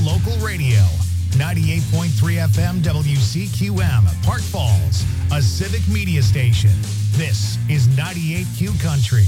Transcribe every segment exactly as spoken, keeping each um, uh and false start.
local radio. ninety-eight point three F M W C Q M, Park Falls, a civic media station. This is ninety-eight Q Country.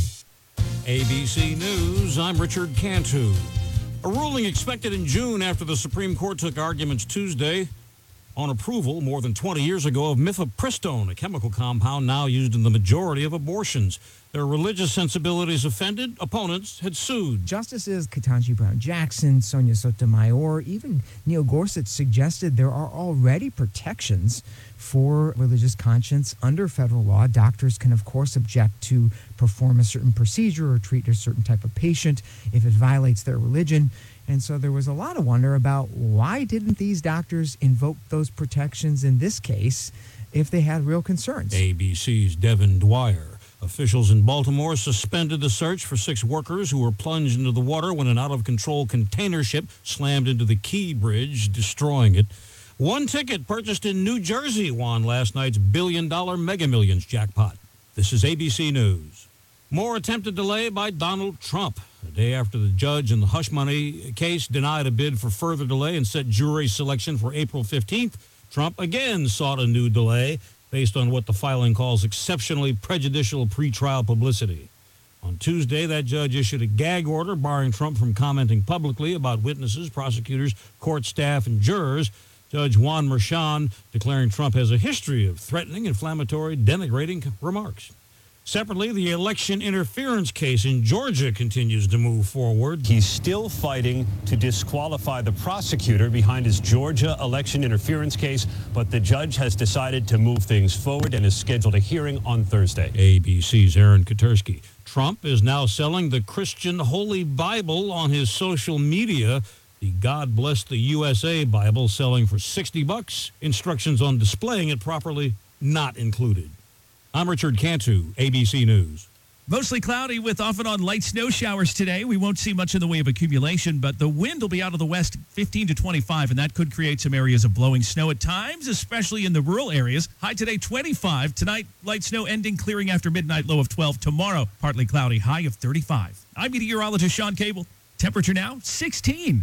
A B C News, I'm Richard Cantu. A ruling expected in June after the Supreme Court took arguments Tuesday on approval more than twenty years ago of mifepristone, a chemical compound now used in the majority of abortions. Their religious sensibilities offended, opponents had sued. Justices Ketanji Brown Jackson, Sonia Sotomayor, even Neil Gorsuch suggested there are already protections for religious conscience under federal law. Doctors can, of course, object to perform a certain procedure or treat a certain type of patient if it violates their religion. And so there was a lot of wonder about why didn't these doctors invoke those protections in this case if they had real concerns. A B C's Devin Dwyer. Officials in Baltimore suspended the search for six workers who were plunged into the water when an out-of-control container ship slammed into the Key Bridge, destroying it. One ticket purchased in New Jersey won last night's billion-dollar Mega Millions jackpot. This is A B C News. More attempted delay by Donald Trump. A day after the judge in the hush money case denied a bid for further delay and set jury selection for April fifteenth, Trump again sought a new delay based on what the filing calls exceptionally prejudicial pretrial publicity. On Tuesday, that judge issued a gag order barring Trump from commenting publicly about witnesses, prosecutors, court staff, and jurors. Judge Juan Merchan declaring Trump has a history of threatening, inflammatory, denigrating remarks. Separately, the election interference case in Georgia continues to move forward. He's still fighting to disqualify the prosecutor behind his Georgia election interference case, but the judge has decided to move things forward and has scheduled a hearing on Thursday. A B C's Aaron Katersky. Trump is now selling the Christian Holy Bible on his social media. The God Bless the U S A Bible selling for sixty bucks. Instructions on displaying it properly not included. I'm Richard Cantu, A B C News. Mostly cloudy with off and on light snow showers today. We won't see much in the way of accumulation, but the wind will be out of the west fifteen to twenty-five, and that could create some areas of blowing snow at times, especially in the rural areas. High today, twenty-five. Tonight, light snow ending, clearing after midnight, low of twelve. Tomorrow, partly cloudy, high of thirty-five. I'm meteorologist Sean Cable. Temperature now, sixteen.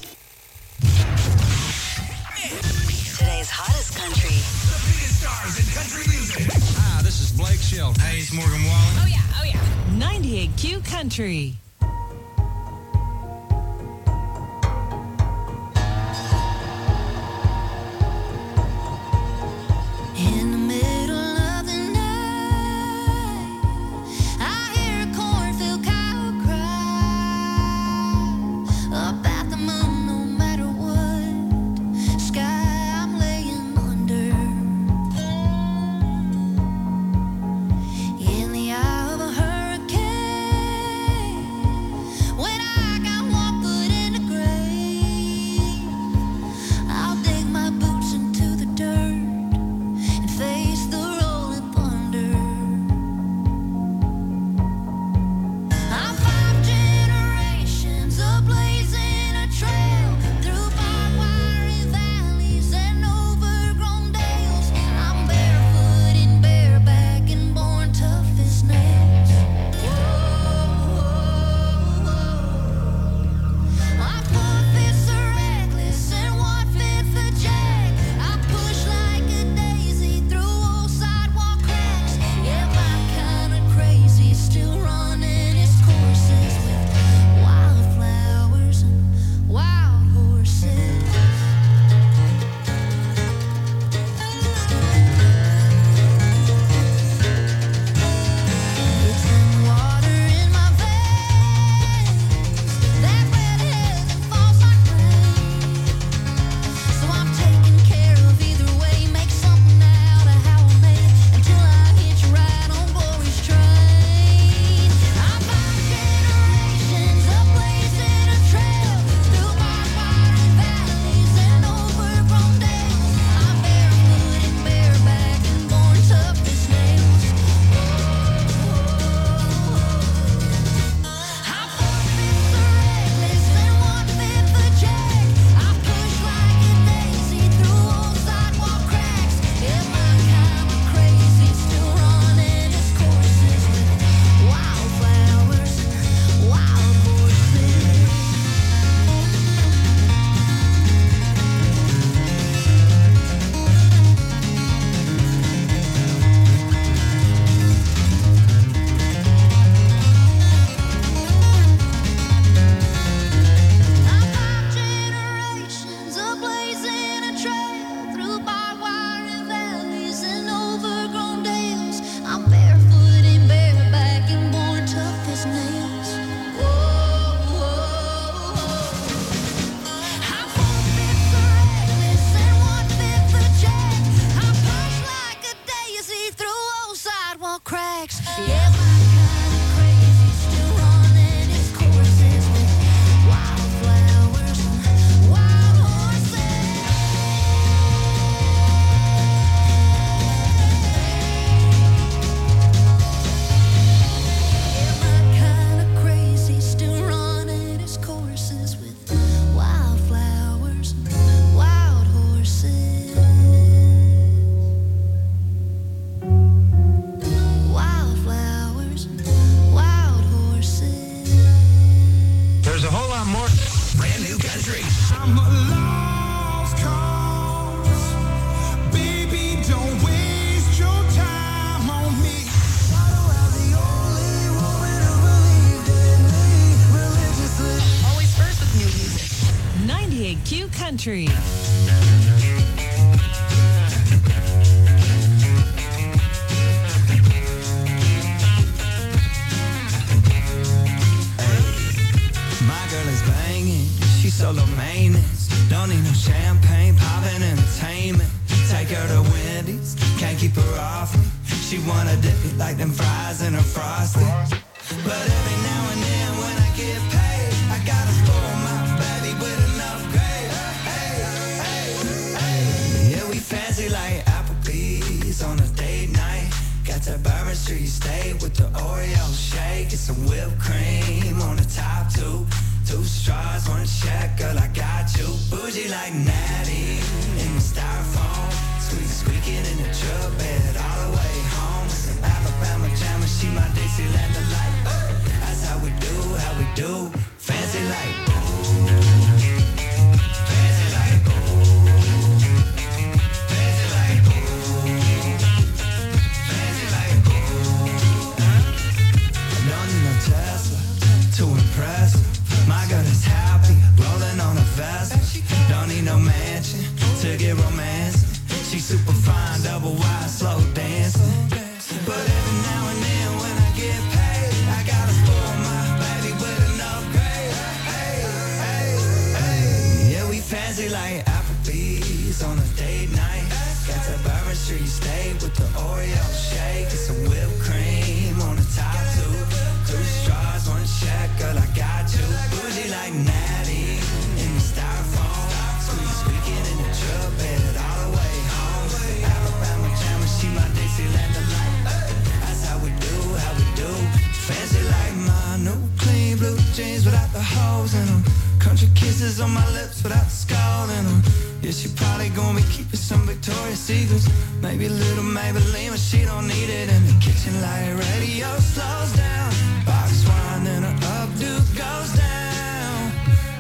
Today's hottest country. The biggest stars in country music. Hi, this is Blake Shelton. Hey, it's Morgan Wallen. Oh, yeah, oh, yeah. ninety-eight Q Country. In the middle of the night, I hear a cornfield cow cry up at the moon, no matter what sky I'm laying under. In the eye of a hurricane, Brand new country. I'm a lost cause. Baby, don't waste your time on me. I don't have the only woman who believed in me religiously. Always first with new music. ninety-eight Q Country. My girl is banging, she's solo maintenance. Don't need no champagne, poppin' entertainment. Take her to Wendy's, can't keep her off me. She wanna dip it like them fries in her frosty. But every now and then when I get paid, I gotta spoil my baby with an upgrade. Hey, hey, hey. Yeah, we fancy like Applebee's on a date night. Got that Bourbon Street steak with the Oreo shake. Get some whipped cream on the top two. Two straws, one check, girl, I got you. Bougie like Natty in the styrofoam. Squeak, squeaking in the truck bed all the way home. Some Alabama jammer, she my Dixieland delight. That's how we do, how we do. Fancy like fancy like fancy like fancy like I don't need no Tesla to impress her. My girl is happy, rolling on a vessel. Don't need no mansion to get romance. She's super fine, double wide, slow dancing. But every now and then when I get paid, I gotta spoil my baby with an upgrade. Hey, hey, hey. Yeah, we fancy like Applebee's on a date night. Got that Bourbon Street steak with the Oreo shake. Get some whipped cream on the top two. Two straws, one check, girl, I got you. Bougie like Natty in the styrofoam. Squeak, squeaking in the truck bed all the way home. Alabama jammer, she my Dixieland delight. That's how we do, how we do. Fancy like my new clean blue jeans without the holes in them. Country kisses on my lips without the scald in them. Yeah, she probably gonna be keeping some Victoria's Secrets. Maybe a little Maybelline, but she don't need it. In the kitchen light radio slows down. Box wine and her updo goes down.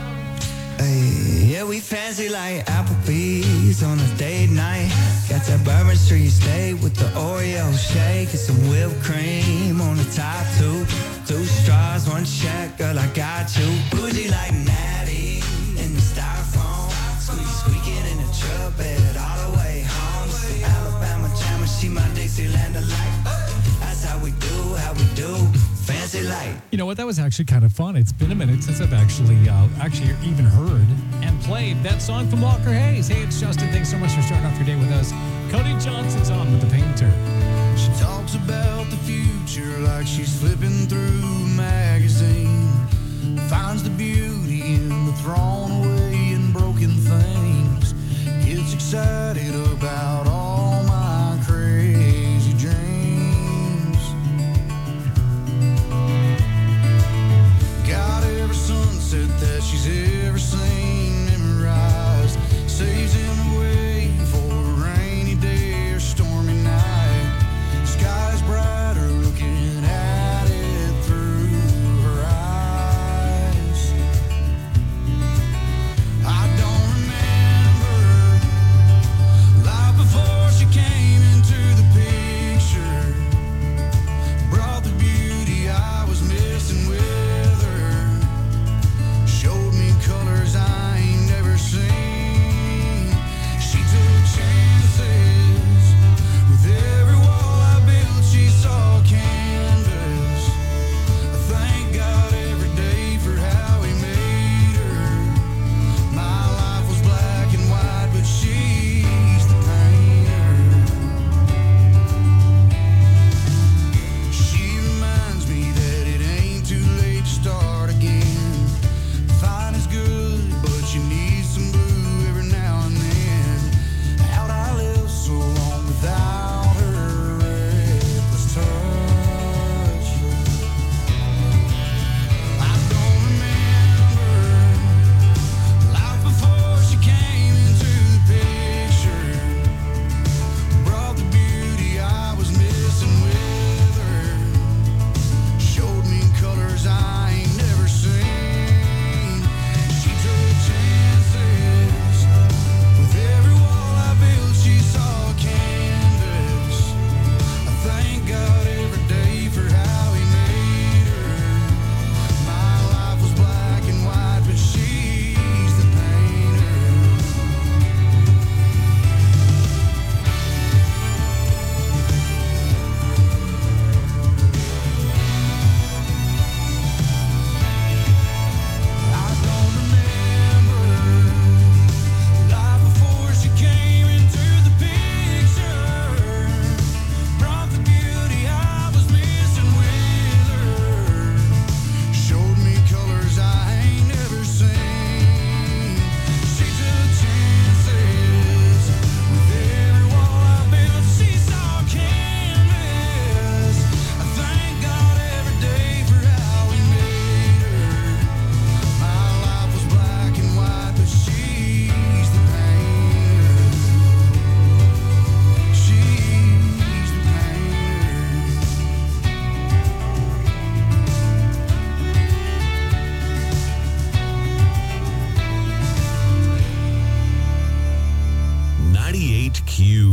Hey, yeah, we fancy like Applebee's on a date night. Got that Bourbon Street steak with the Oreo shake. And some whipped cream on the top two. Two straws, one check, girl, I got you. Bougie like Natty in the styrofoam. Squeak, squeaking in the truck bed all the way home. Some Alabama jammer, she my Dixieland delight. That's how we do, how we do. Fancy like. You know what? That was actually kind of fun. It's been a minute since I've actually, uh, actually even heard and played that song from Walker Hayes. Hey, it's Justin. Thanks so much for starting off your day with us. Cody Johnson's on with The Painter. She talks about the future like she's flipping through a magazine. Finds the beauty in the thrown away and broken things. Gets excited about all my crazy dreams. Got every sunset that she's ever seen memorized. Saves in the way for a rainy day or stormy night. Sky's brighter looking at it through her eyes.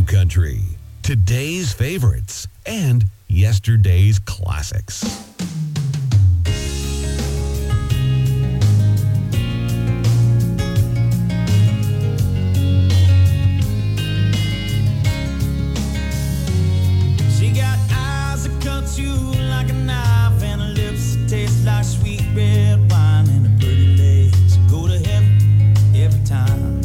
Country. Today's favorites and yesterday's classics. She got eyes that cut you like a knife and her lips that taste like sweet red wine and her pretty legs go to heaven every time.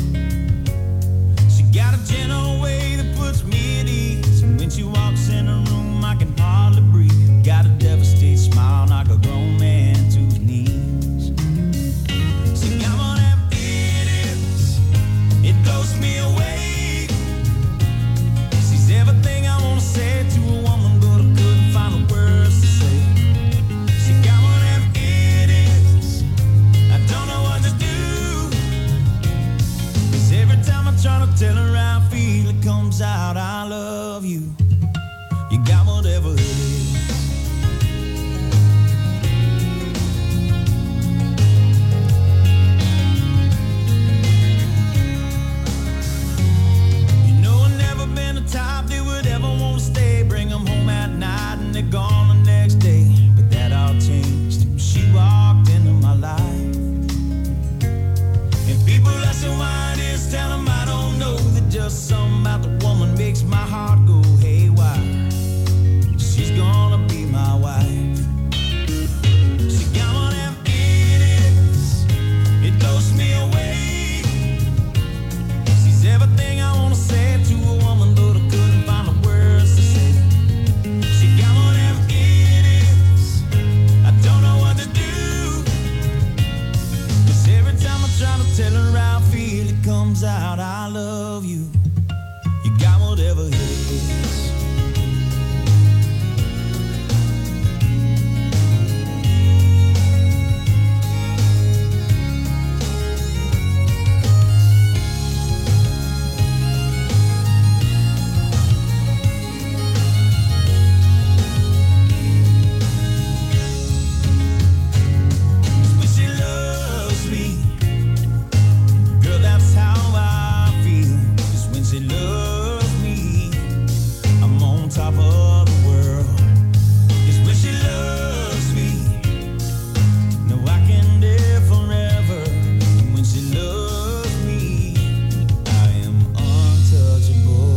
She got a gentle way that puts me at ease, and when she walks in a room I can hardly breathe. Got a devastating smile like a grown man to his knees. She got one of them idiots, it blows me away. She's everything I want to say to a woman, but I couldn't find the words to say. She got one of them idiots, I don't know what to do. 'Cause every time I try to tell her how I feel, it comes out, I love you. You got whatever it is. You know I've never been the type that would ever want to stay. Bring them home at night and they're gone the next day. But that all changed when she walked into my life. And people ask me why it is, tell them I don't know. That just something about the woman makes my heart go haywire. She's gonna be my wife. She got one of them idiots, it blows me away. She's everything I wanna say to a woman, but I couldn't find the words to say. She got one of them idiots, I don't know what to do. 'Cause every time I try to tell her how I feel, it comes out, I love you. You got whatever it is. When she loves me, girl, that's how I feel. 'Cause when she loves me, I'm on top of the world. 'Cause when she loves me, no, I can live forever. And when she loves me, I am untouchable.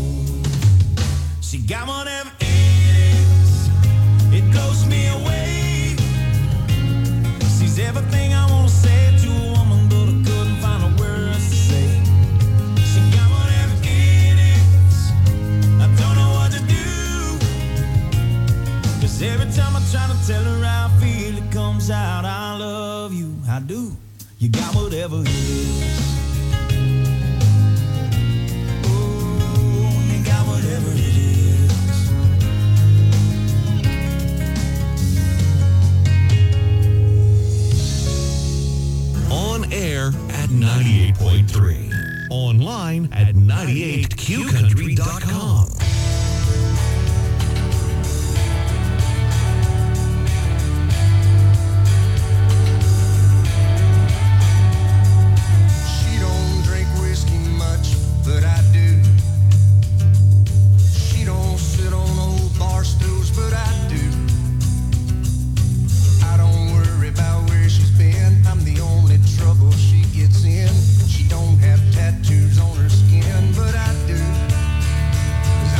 She got one of them idiots, it blows me away. She's everything I want to say to a woman, but I couldn't find the words to say. She got one of them idiots, I don't know what to do. 'Cause every time I try to tell her how I feel, it comes out, I love you, I do. You got whatever it is. Oh, you got whatever it is. On air at ninety-eight point three. Online at ninety-eight q country dot com. She don't drink whiskey much, but I do. She don't sit on old bar stools, but I do. I don't worry about where she's been. I'm the only trouble she gets in. She don't have tattoos on her skin, but I do. 'Cause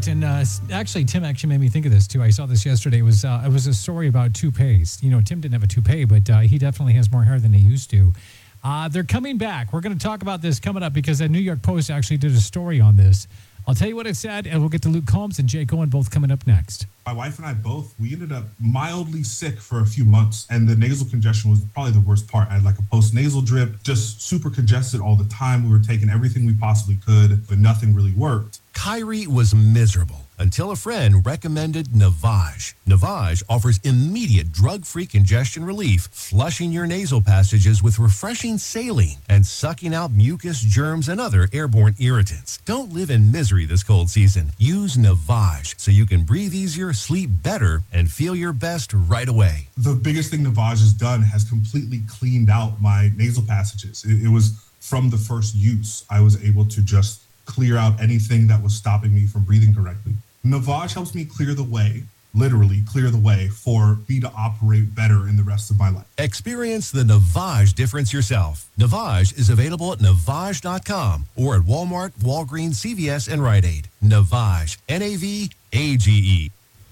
it. And uh, actually, Tim actually made me think of this, too. I saw this yesterday. It was, uh, it was a story about toupees. You know, Tim didn't have a toupee, but uh, he definitely has more hair than he used to. Uh, they're coming back. We're going to talk about this coming up because the New York Post actually did a story on this. I'll tell you what it said, and we'll get to Luke Combs and Jake Owen both coming up next. My wife and I both, we ended up mildly sick for a few months, and the nasal congestion was probably the worst part. I had like a post-nasal drip, just super congested all the time. We were taking everything we possibly could, but nothing really worked. Kyrie was miserable until a friend recommended Navage. Navage offers immediate drug-free congestion relief, flushing your nasal passages with refreshing saline and sucking out mucus, germs, and other airborne irritants. Don't live in misery this cold season. Use Navage so you can breathe easier, sleep better, and feel your best right away. The biggest thing Navage has done has completely cleaned out my nasal passages. It, it was from the first use. I was able to just clear out anything that was stopping me from breathing correctly. Navage helps me clear the way, literally clear the way, for me to operate better in the rest of my life. Experience the Navage difference yourself. Navage is available at Navage dot com or at Walmart, Walgreens, C V S, and Rite Aid. Navage, N A V A G E.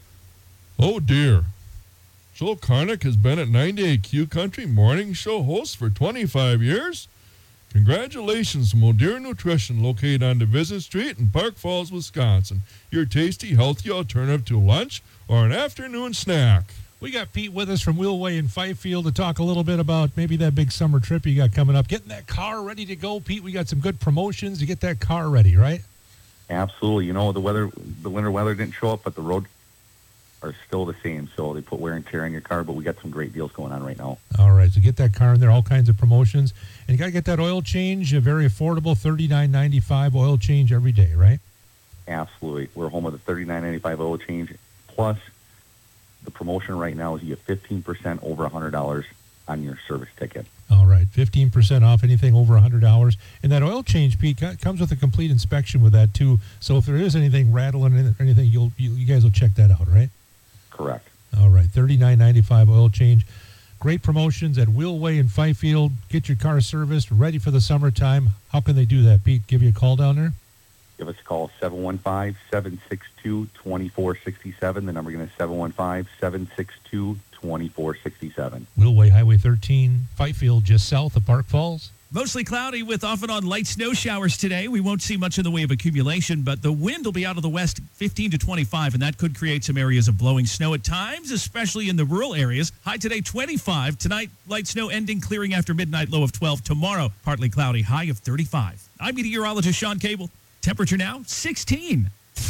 Oh dear. Joel Karnick has been at ninety-eight Q Country Morning Show host for twenty-five years. Congratulations to Modere Nutrition, located on Division Street in Park Falls, Wisconsin. Your tasty, healthy alternative to lunch or an afternoon snack. We got Pete with us from Wheelway in Fifield to talk a little bit about maybe that big summer trip you got coming up. Getting that car ready to go, Pete. We got some good promotions to get that car ready, right? Absolutely. You know, the weather, the winter weather didn't show up, but the road are still the same. So they put wear and tear in your car, but we got some great deals going on right now. All right, so get that car in there, all kinds of promotions. And you got to get that oil change, a very affordable thirty-nine ninety-five oil change every day, right? Absolutely. We're home with a thirty-nine ninety-five oil change. Plus, the promotion right now is you get fifteen percent over one hundred dollars on your service ticket. All right, fifteen percent off anything over one hundred dollars. And that oil change, Pete, comes with a complete inspection with that, too. So if there is anything rattling or anything, you'll, you, you guys will check that out, right? Correct. All right, thirty-nine ninety-five oil change. Great promotions at Wheelway in Fifield. Get your car serviced, ready for the summertime. How can they do that, Pete? Give you a call down there? Give us a call, seven one five, seven six two, two four six seven. The number again is seven one five, seven six two, two four six seven. Wheelway, Highway thirteen, Fifield, just south of Park Falls. Mostly cloudy with off and on light snow showers today. We won't see much in the way of accumulation, but the wind will be out of the west fifteen to twenty-five, and that could create some areas of blowing snow at times, especially in the rural areas. High today, twenty-five. Tonight, light snow ending, clearing after midnight, low of twelve. Tomorrow, partly cloudy, high of thirty-five. I'm meteorologist Sean Cable. Temperature now, sixteen.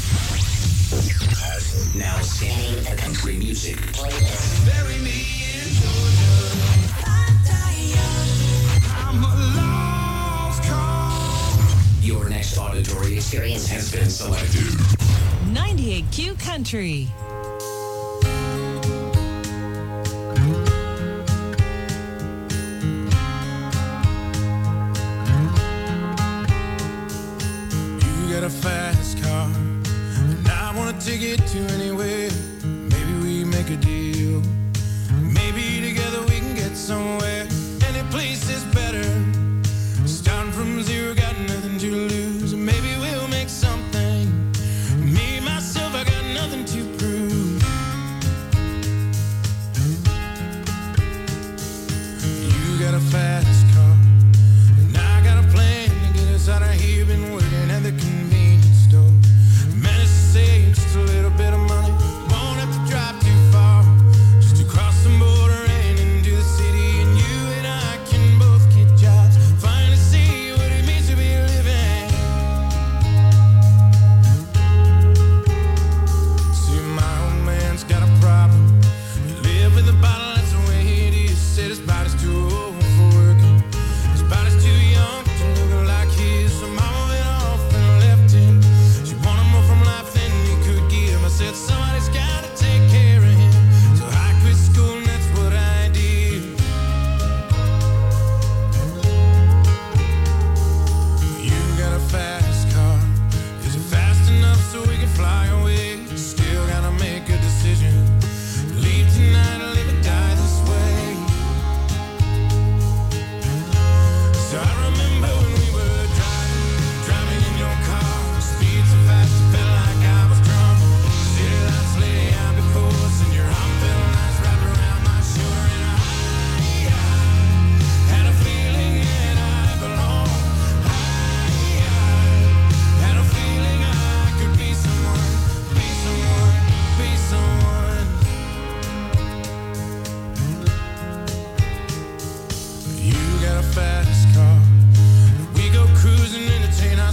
Now singing the country music. Bury me in Georgia. I'm a lost cause. Your next auditory experience has been selected. ninety-eight Q Country. You got a fast car, and I want to take it to anywhere. Maybe we make a deal. Maybe together we can get somewhere. Any place is better. Starting from zero, got nothing to lose. Maybe we'll make something. Me, myself, I got nothing to prove.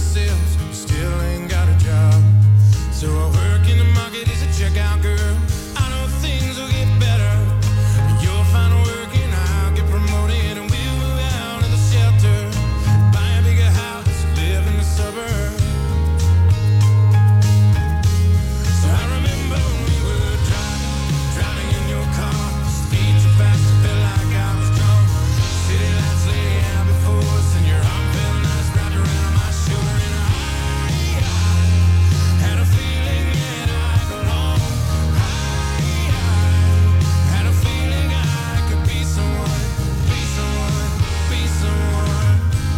ourselves, still ain't got a job. So I work in the market as a checkout girl. I know things will get better. You'll find work and I'll get promoted, and we'll move out of the shelter, buy a bigger house, live in the suburbs. So I remember when we were driving, driving in your car, speed so fast it felt like I was drunk. City lights lay out before us, and your arm felt nice wrapped around my shoulder, and I, I had a feeling that I belonged. I, I had a feeling I could be someone, be someone, be someone.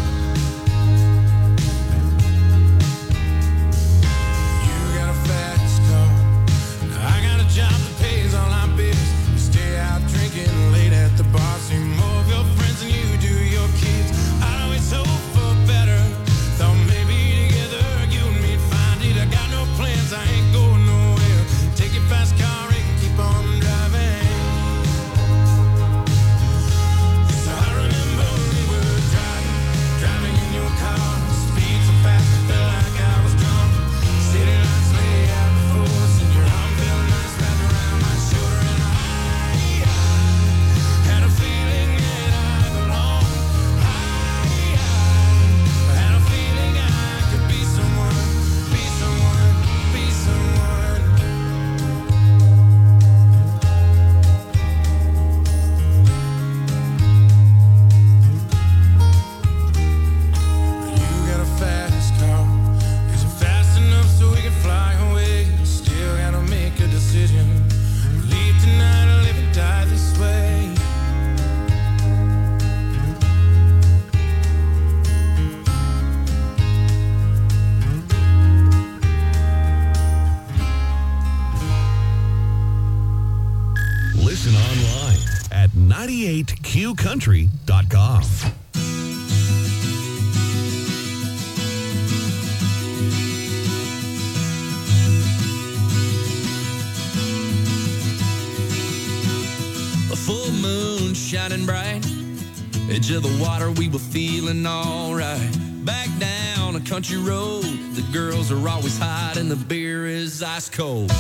You got a fast car, I got a job that pays all our bills. We stay out drinking late at the bar, see more of your friends than you do your kids. I always hope for better, thought maybe together you and me'd find it. I got no plans, I ain't going nowhere. Take your fast car and keep on driving. Yes, I remember when we were driving, driving in your car, speed so fast it felt like I was drunk. City lights lay out before us, and your arm felt nice wrapped around my shoulder, and I, I had a feeling that I belonged. I, I had a feeling I could be someone, be someone, be someone. You got a fast car, is it fast enough so we can fly away? Still gotta make a decision, leave tonight or live and die this way. Listen online at ninety-eight q country dot com. A full moon shining bright, edge of the water, we were feeling alright. Back down a country road, the girls are always hot and the beer is ice cold.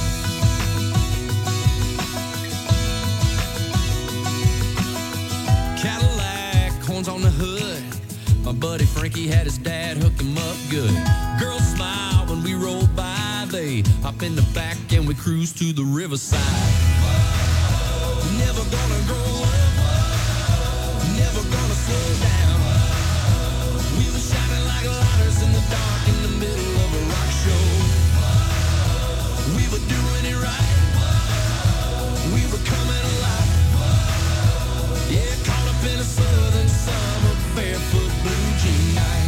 Cadillac, horns on the hood, my buddy Frankie had his dad hook him up good. Girls smile when we roll by, they hop in the back and we cruise to the riverside. Never gonna grow up, never gonna slow down. We were shining like lighters in the dark in the middle of a rock show. We were doing it right, we were coming alive. Yeah, caught up in a southern summer, barefoot blue jean night.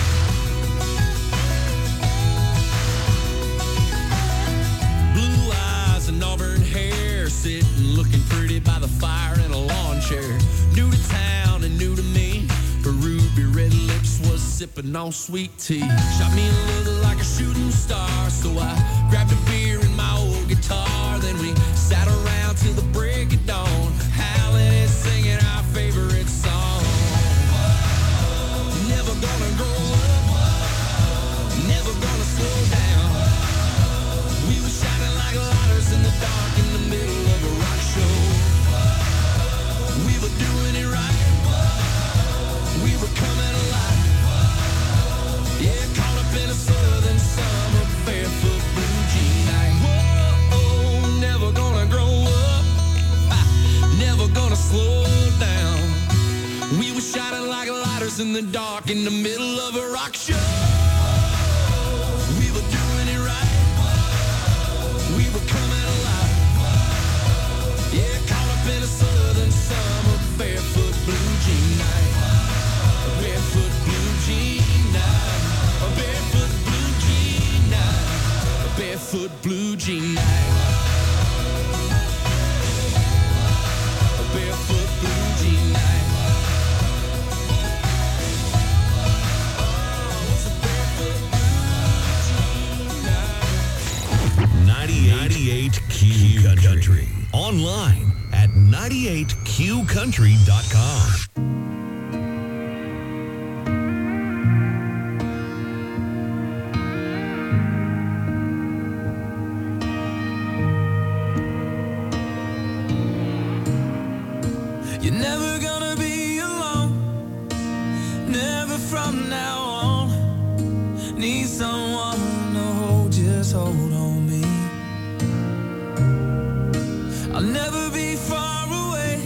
Blue eyes and auburn hair, sitting looking pretty by the fire in a lawn chair. New to town and new to me, her ruby red lips was sipping on sweet tea. Shot me a look like a shooting star, so I grabbed a beer and my old guitar. Then we sat around till the break of dawn, howling and singing our favorite song. Never gonna grow up, never gonna slow down. We were shining like lighters in the dark in the middle of a rock show. We were doing it right, we were coming alive. Yeah, caught up in a southern summer, barefoot blue jean night. Whoa, never gonna grow up, ha, never gonna slow down. We were shining like lighters in the dark in the middle of a rock show. We were doing it right, we were coming alive. Yeah, caught up in a southern summer, barefoot blue jean night. A barefoot blue jean night. A barefoot blue jean night. A barefoot blue jean night. A barefoot blue jean night. ninety-eight Q Country. Online at ninety-eight q country dot com. You're never gonna be alone, never from now on. Need someone to hold, just hold on me. I'll never be far away,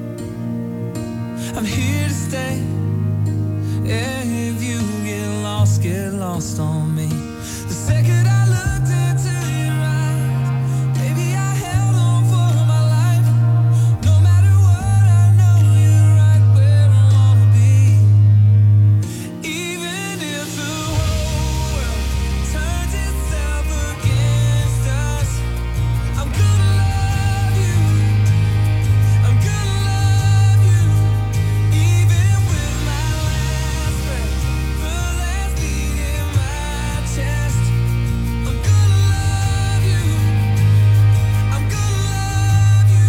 I'm here to stay. Yeah, if you get lost, get lost on me. The second I looked into your eyes, baby, I held on for my life. No matter what, I know you're right where I wanna be. Even if the whole world turns itself against us, I'm gonna love you. I'm gonna love you. Even with my last breath, the last beat in my chest, I'm gonna love you. I'm gonna love you.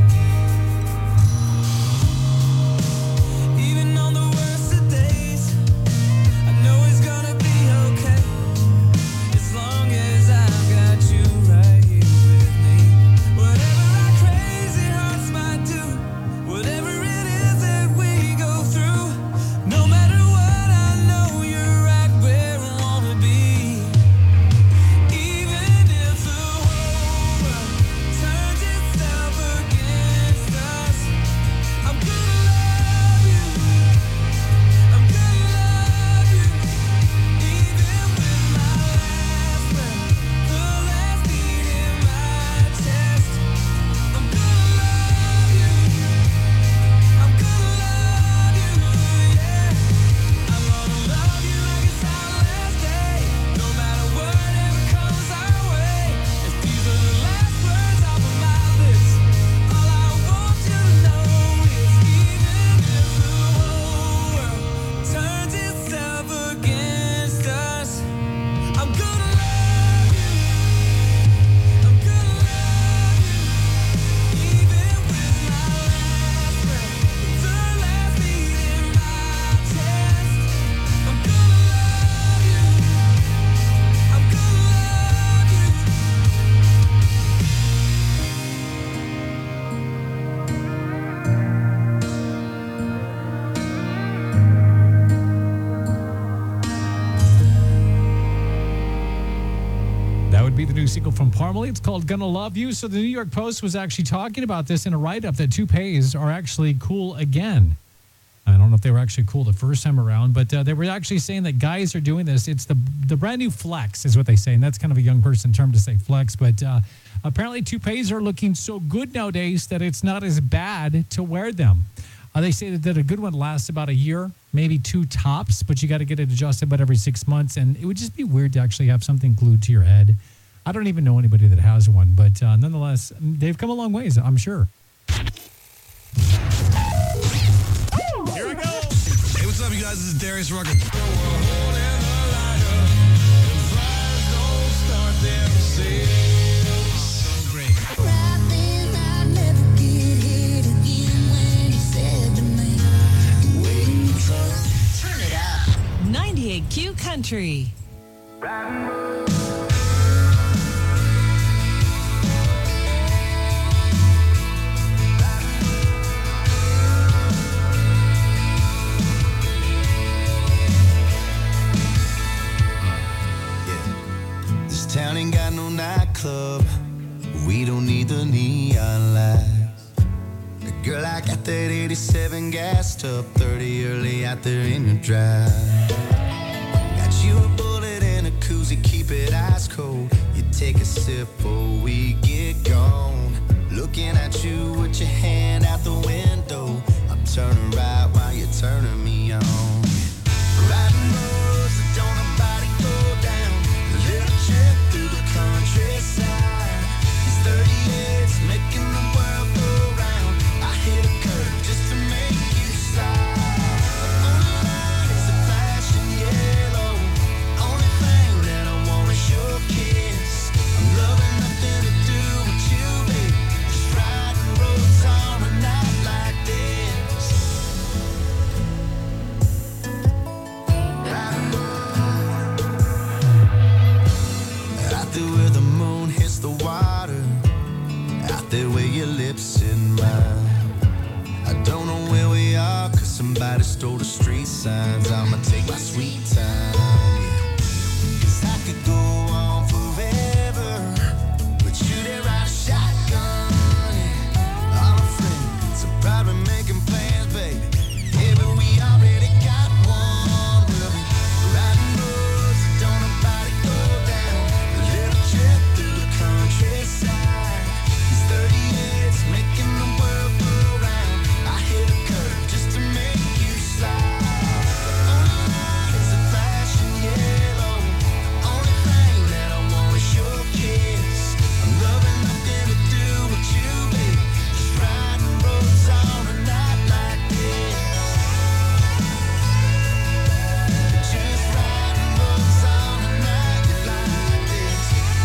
Even on the worst of days, I know it's gonna be okay. As long as I've got you right here with me. Whatever our crazy hearts might do, whatever it is that we go through, no matter what, I know you're right where I wanna be. Even if the whole world turns itself against us, I'm gonna love you. I'm gonna love you. Even with my last breath, the last beat in my chest, I'm gonna love you. I'm gonna love you, yeah. I'm gonna love you like it's our last day. No matter whatever comes our way. If these are the last words off of my lips, all I want you to know is even if the whole world turns itself against us, I'm gonna love you. I'm gonna love you. Even with my last breath, the last beat in my chest, I'm gonna love you. I'm gonna love you. That would be the new single from Parmalee. It's called Gonna Love You. So the New York Post was actually talking about this in a write-up that toupees are actually cool again. I don't know if they were actually cool the first time around, but uh, they were actually saying that guys are doing this. It's the the brand new flex is what they say, and that's kind of a young person term to say flex, but uh, apparently toupees are looking so good nowadays that it's not as bad to wear them. Uh, they say that, that a good one lasts about a year, maybe two tops, but you got to get it adjusted about every six months, and it would just be weird to actually have something glued to your head. I don't even know anybody that has one, but uh, nonetheless, they've come a long ways, I'm sure. Here we go. Hey, what's up, you guys? This is Darius Rucker. So great. Turn it up. ninety-eight Q Country. This town ain't got no nightclub. We don't need the neon lights. Girl, I got that eighty-seven gassed up, thirty early out there in your drive. Got you a bullet and a koozie, keep it ice cold. You take a sip before we get gone. Looking at you with your hand out the window. I'm turning right while you're turning me on. Riding roads that don't nobody go down. A little trip through the countryside. These thirty-eights making the world go round. I hit a curve just to make you sigh. The only line is a flashing yellow. Only thing that I want is your kiss. I'm loving nothing to do with you, babe. Just riding roads on a night like dust or the street signs. I'ma take my sweet time. Yeah. 'Cause I could go on forever, but you there ride a shotgun. Yeah. All my friends are probably making plans, baby. Yeah, but we already got one. We'll be riding roads that don't nobody go down. A little trip through the countryside. These thirty-eights making the world go round. I hit a curve just to make you slide. Only light is a flashing yellow. Only thing that I want is your kiss. I'm loving nothing to do with you, baby. Just riding roads on a night like this. Just riding roads on a night like this.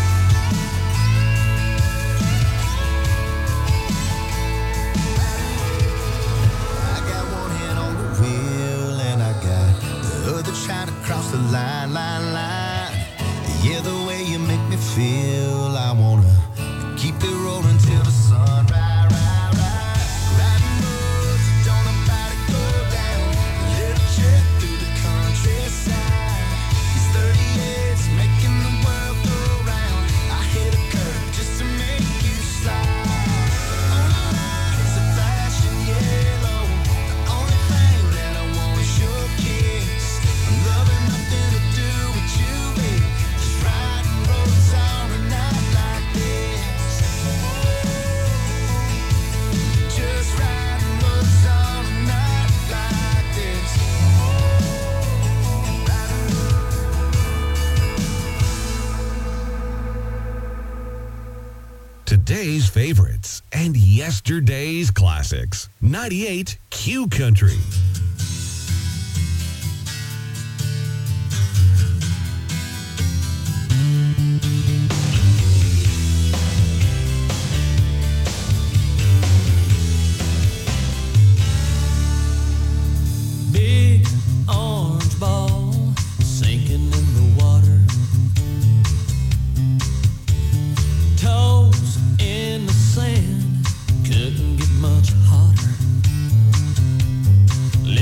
I got one hand on the wheel and I got the other trying to cross the line, line, line. Yeah, the way you make me feel, I wanna keep it rolling till the sun rise, rise, rise. Riding roads that don't nobody go down. A little trip through the countryside. These thirty-eights making the world go round. I hit a curve just to make you slide. Only light is a flashing yellow. The only thing that I want is your kiss. I'm loving nothing to do with you, baby. Just riding roads on a night like this. Just riding roads on a night like this. Today's favorites and yesterday's classics. ninety-eight Q Country. Big orange ball sinking in the water. Toes in the sand, couldn't get much hotter.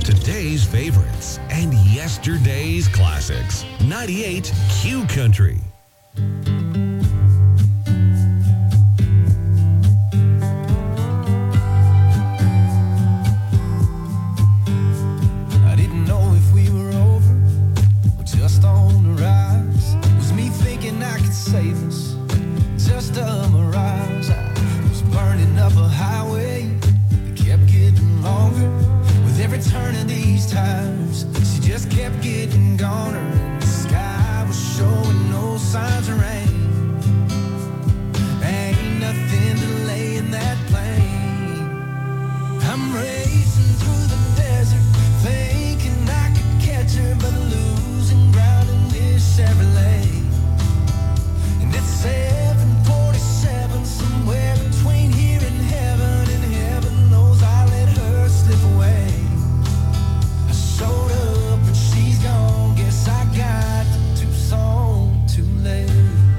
Today's favorites and yesterday's classics. ninety-eight Q Country. I didn't know if we were over or just on the rise. Was me thinking I could save us? Just a mirage. I was burning up a highway that kept getting longer. With every turn of these tires, she just kept getting goner. And the sky was showing no signs of rain. Ain't nothing delaying that plane. I'm racing through the desert, thinking I could catch her, but losing ground in this Chevrolet. And it's seven forty-seven, somewhere between here and heaven, and heaven knows I let her slip away. I showed up and she's gone, guess I got to Tucson too late.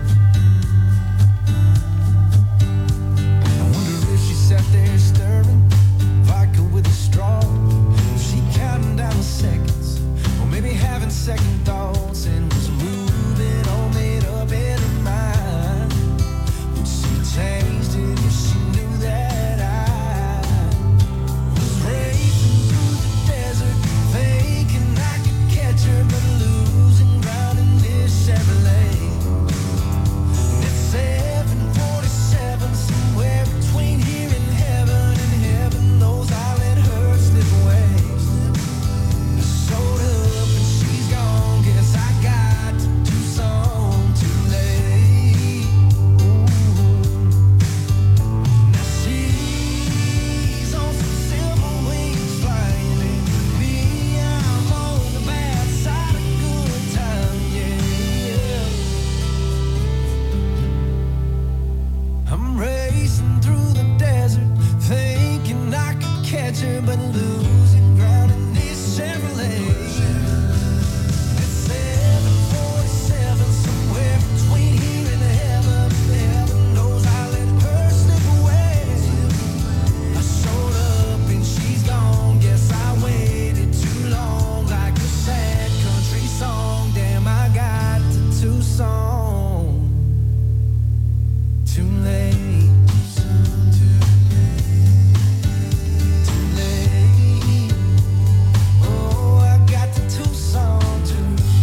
I wonder if she sat there stirring vodka with a straw, if she counting down the seconds, or maybe having second thoughts, and was moving all made up in her mind. Would she changed it if she knew that I was racing through the desert, thinking I could catch her, but losing ground in this Chevrolet. And it's seven forty-seven, somewhere between here and heaven, and heaven knows I let her slip away. I showed up and she's gone, guess I got to Tucson too late. Now she's on some silver wings flying, and me, I'm on the bad side of good time, yeah. I'm racing through the desert, thinking I could catch her, but losing ground in this Chevrolet. It's seven forty-seven, somewhere between here and heaven. Heaven knows I let her slip away. I showed up and she's gone, guess I waited too long, like a sad country song. Damn, I got to Tucson too late. Too late. Oh, I got to Tucson too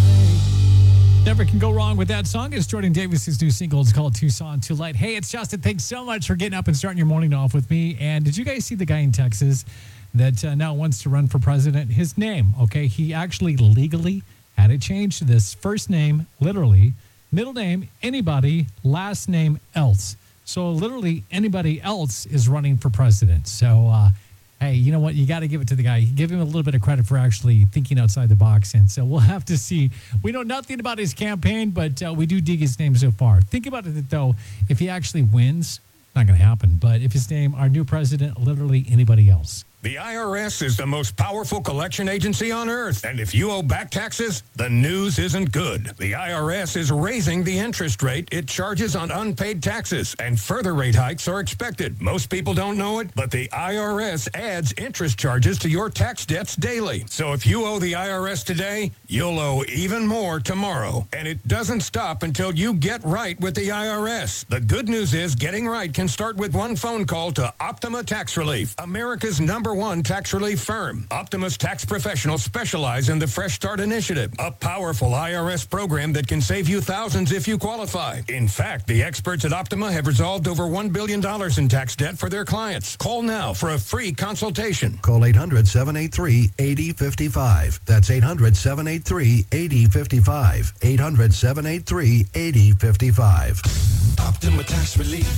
late. Never can go wrong with that song. It's Jordan Davis's new single. It's called Tucson Too Late. Hey, it's Justin. Thanks so much for getting up and starting your morning off with me. And did you guys see the guy in Texas that uh, now wants to run for president? His name, okay, he actually legally had it changed to this: first name, literally, middle name, anybody, last name, else. So literally anybody else is running for president. So, uh, hey, you know what? You got to give it to the guy. Give him a little bit of credit for actually thinking outside the box. And so we'll have to see. We know nothing about his campaign, but uh, we do dig his name so far. Think about it, though. If he actually wins, not going to happen. But if his name, our new president, literally anybody else. The I R S is the most powerful collection agency on earth. And if you owe back taxes, the news isn't good. The I R S is raising the interest rate it charges on unpaid taxes, and further rate hikes are expected. Most people don't know it, but the I R S adds interest charges to your tax debts daily. So if you owe the I R S today, you'll owe even more tomorrow. And it doesn't stop until you get right with the I R S. The good news is getting right can start with one phone call to Optima Tax Relief, America's number one tax relief firm. Optima's tax professionals specialize in the Fresh Start Initiative, a powerful I R S program that can save you thousands if you qualify. In fact, the experts at Optima have resolved over one billion dollars in tax debt for their clients. Call now for a free consultation. Call eight hundred, seven eight three, eight zero five five. That's eight hundred, seven eight three, eight zero five five. eight hundred, seven eight three, eight zero five five. Optima Tax Relief.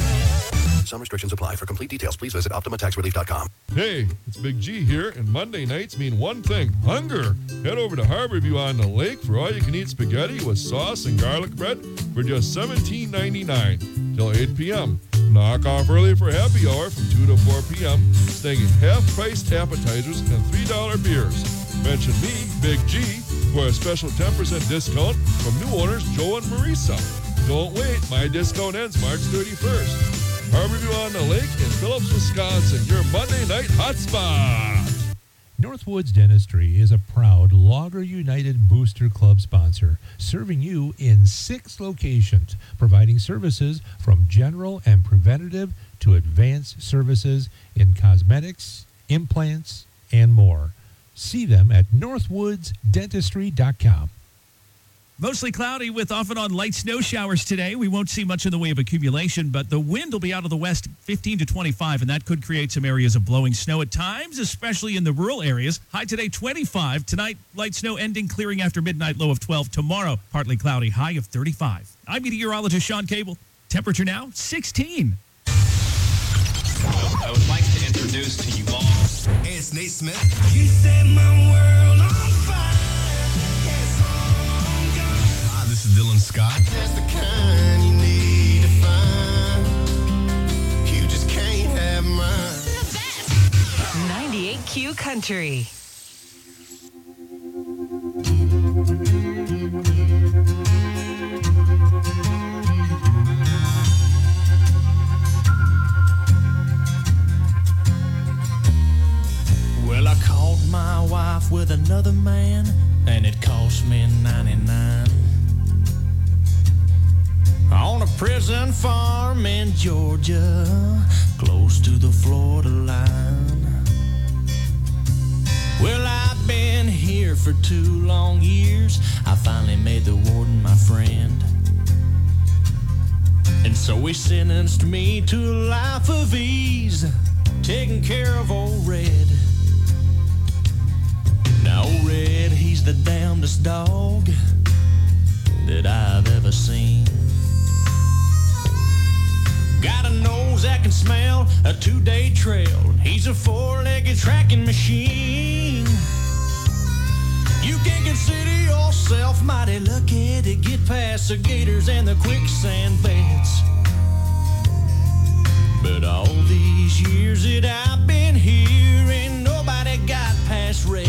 Some restrictions apply. For complete details, please visit optima tax relief dot com. Hey, it's Big G here, and Monday nights mean one thing: hunger. Head over to Harborview on the Lake for all-you-can-eat spaghetti with sauce and garlic bread for just seventeen ninety-nine till eight p.m. Knock off early for happy hour from two to four p.m., staying at half-priced appetizers and three dollar beers. Mention me, Big G, for a special ten percent discount from new owners Joe and Marisa. Don't wait, my discount ends March thirty-first. Harborview on the Lake in Phillips, Wisconsin, your Monday night hotspot. Northwoods Dentistry is a proud Logger United Booster Club sponsor, serving you in six locations, providing services from general and preventative to advanced services in cosmetics, implants, and more. See them at northwoods dentistry dot com. Mostly cloudy with off and on light snow showers today. We won't see much in the way of accumulation, but the wind will be out of the west fifteen to twenty-five, and that could create some areas of blowing snow at times, especially in the rural areas. High today, twenty-five. Tonight, light snow ending, clearing after midnight, low of twelve. Tomorrow, partly cloudy, high of thirty-five. I'm meteorologist Sean Cable. Temperature now, sixteen. I would like to introduce to you all. Hey, it's Nate Smith. You set my world on fire. Hi, this is Dylan Scott. That's the kind you need to find. You just can't have mine. ninety-eight Q Country. Well, I caught my wife with another man, and it cost me ninety-nine. On a prison farm in Georgia, close to the Florida line. Well, I've been here for two long years. I finally made the warden my friend. And so he sentenced me to a life of ease, taking care of old Red. Now, old Red, he's the damnedest dog that I've ever seen. Got a nose that can smell a two-day trail. He's a four-legged tracking machine. You can consider yourself mighty lucky to get past the gators and the quicksand beds. But all these years that I've been here, ain't nobody got past Red.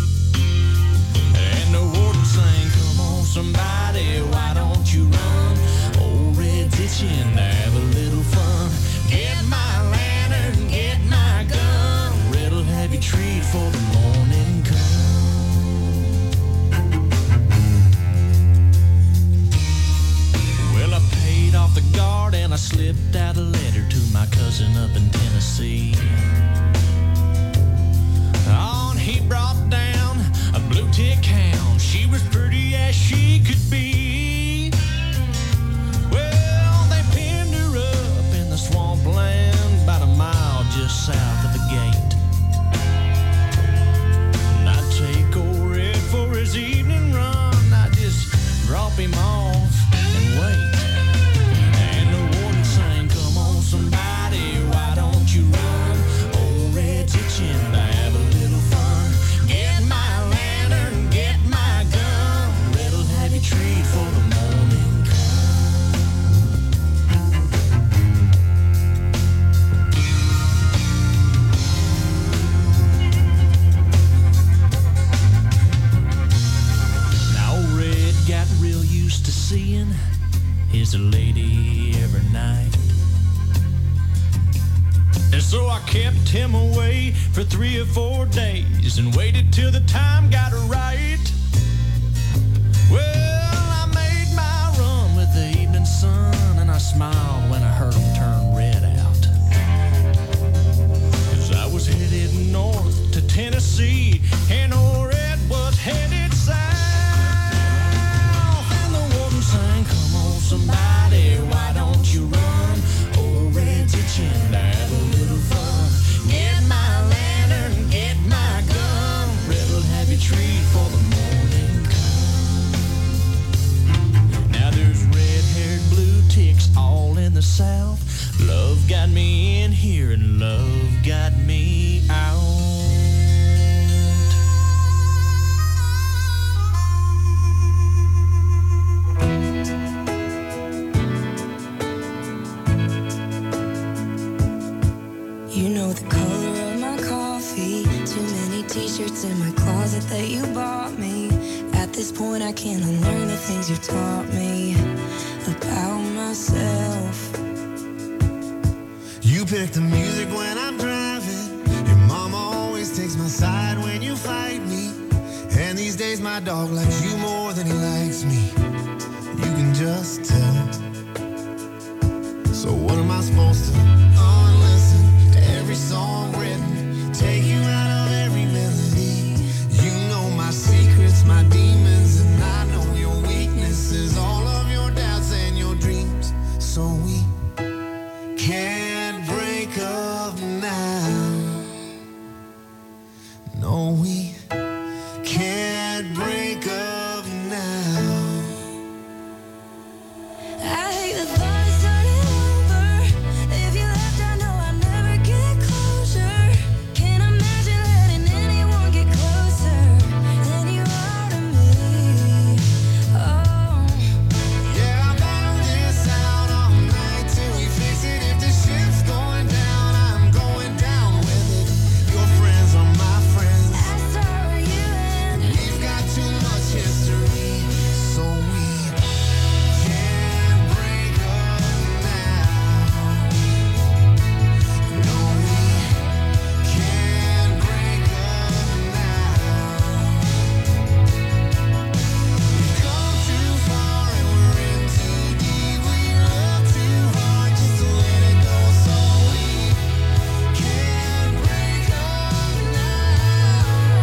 And the warden sang, come on somebody, why don't you run? Old Red's itching to have a little fun. Get my lantern, get my gun. Red'll have you treat for the morning come. Well, I paid off the guard and I slipped out a letter to my cousin up in Tennessee. On he brought down a blue tick hound. She was pretty as she could be. Well, they pinned her up in the swampland about a mile just south of the gate. And I'd take old Red for his evening run. I'd just drop him off and wait. And the warden sang, come on somebody, why don't you run? Old Red's itching to have a little fun. Get my lantern, get my gun. Red'll have you treat for the morning come. Now Red got real used to seeing his lady every night. And so I kept him away for three or four days and waited till the time got right. Well, I made my run with the evening sun, and I smiled when I heard him turn Red out. 'Cause I was headed north to Tennessee, and old Red was headed south. And the warden sang, come on somebody, why don't you run? Old Red's itching to have a little fun. Get my lantern, get my gun. Red'll have you treat for the morning come. Now there's red-haired blue ticks all in the south. Love got me in here and love got me out. You know the color of my coffee. Too many t-shirts in my closet that you bought me. At this point I can't unlearn the things you taught me about myself. You pick the music when I'm driving. Your mama always takes my side when you my dog likes you more than he likes me. You can just tell. So what am I supposed to unlisten to every song written, take you out of every melody? You know my secrets, my demons, and I know your weaknesses, all of your doubts and your dreams. So we can't break up now. No, we can't break up now. I hate the thought of starting over. If you left, I know I'll never get closure. Can't imagine letting anyone get closer than you are to me. Oh, Yeah, I'll battle this out all night till we fix it. If the ship's going down, I'm going down with it. Your friends are my friends. I start with you and We've got too much history, so we can't break up now. No, we can't break up now. We've come too far and we're in too deep. We love too hard just to let it go, so we can't break up now.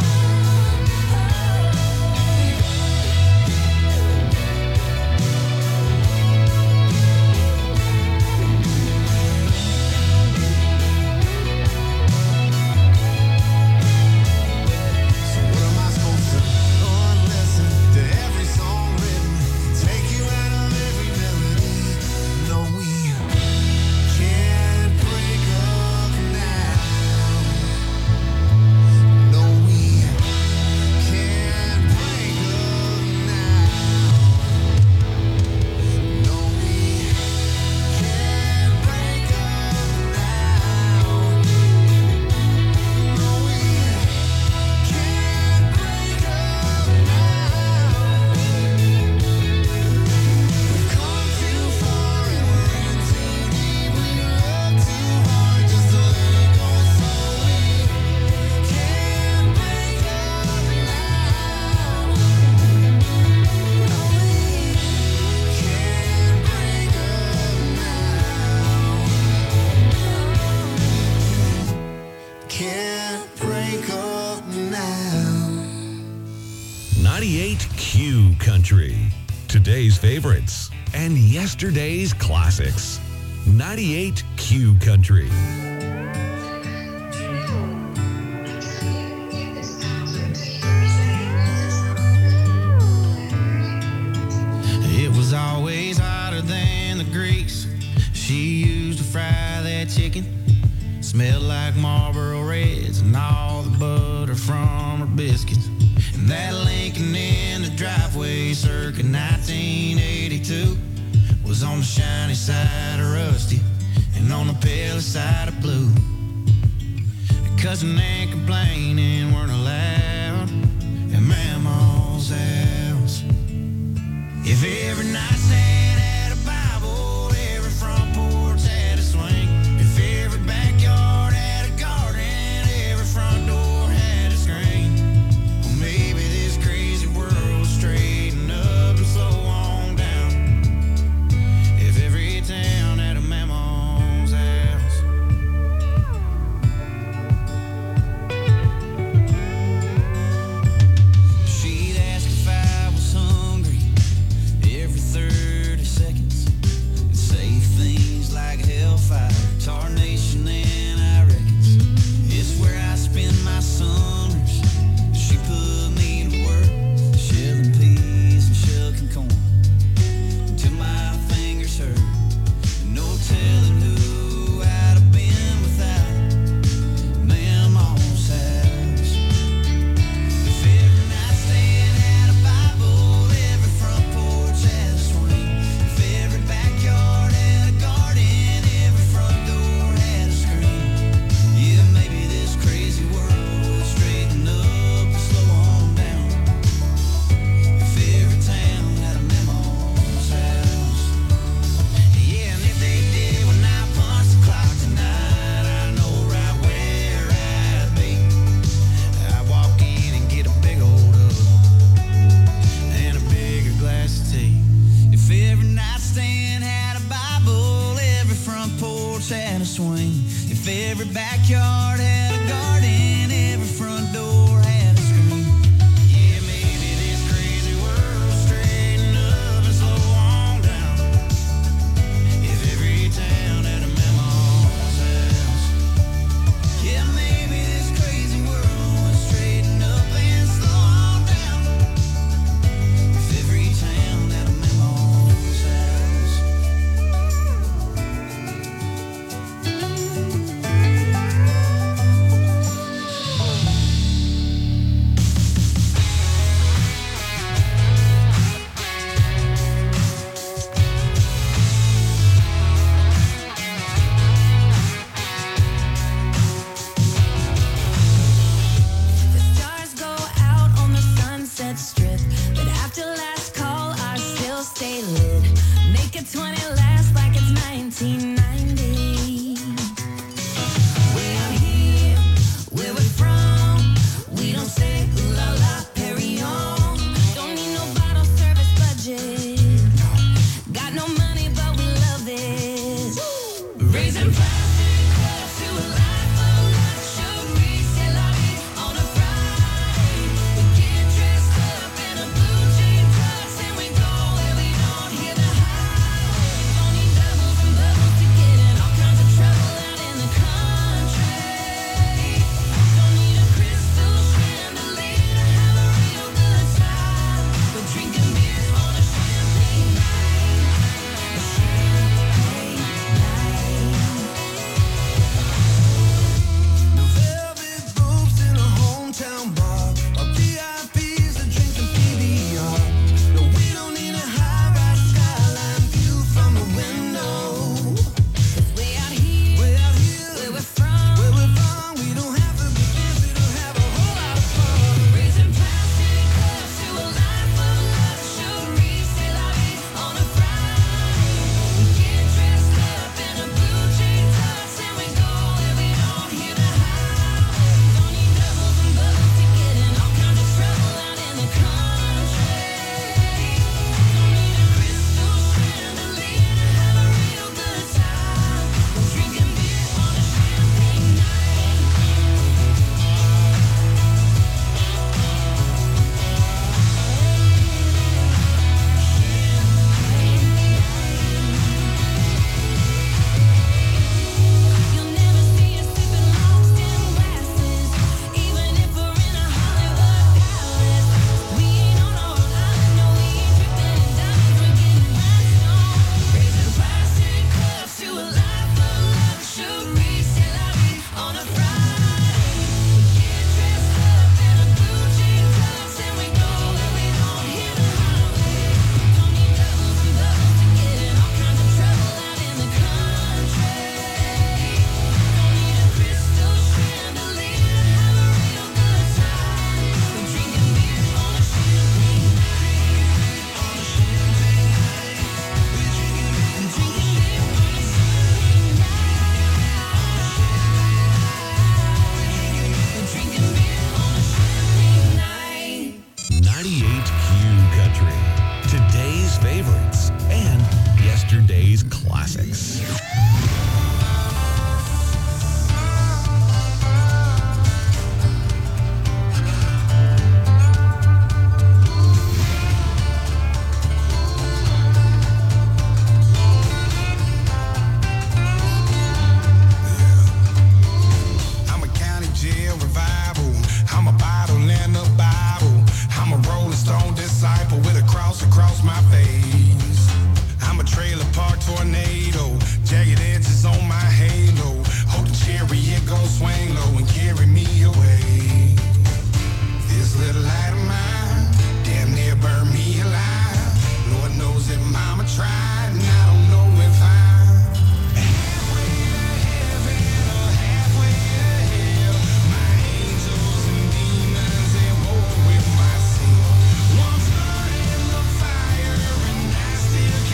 So what am I supposed to unlisten to every song written, take you out of every melody? No, we can't break up now. No, we can't break up now. No, we can't break up now. No, we can't break up now. We've come too far and we're in too deep. We love too hard just to let it go, so we can't break up now. No, we can't break up now. Can't break up now. ninety-eight Q Country. Today's favorites and yesterday's classics. ninety-eight Q Country. It was always hotter than the grease she used to fry that chicken. Smelled like Marlboro Reds and all the butter from her biscuits. And that Lincoln in the driveway circa nineteen eighty-two was on the shiny side of rusty and on the pale side of blue. Cussing and complaining weren't allowed at Mama's house. If every nightstand had a Bible, every front porch had a swing. If every backyard had a garden, every front door had a screen. Well, maybe this crazy world would straighten up and slow on down. If every town had a Mama's house. She'd ask if I was hungry every third across my face. I'm a trailer park tornado.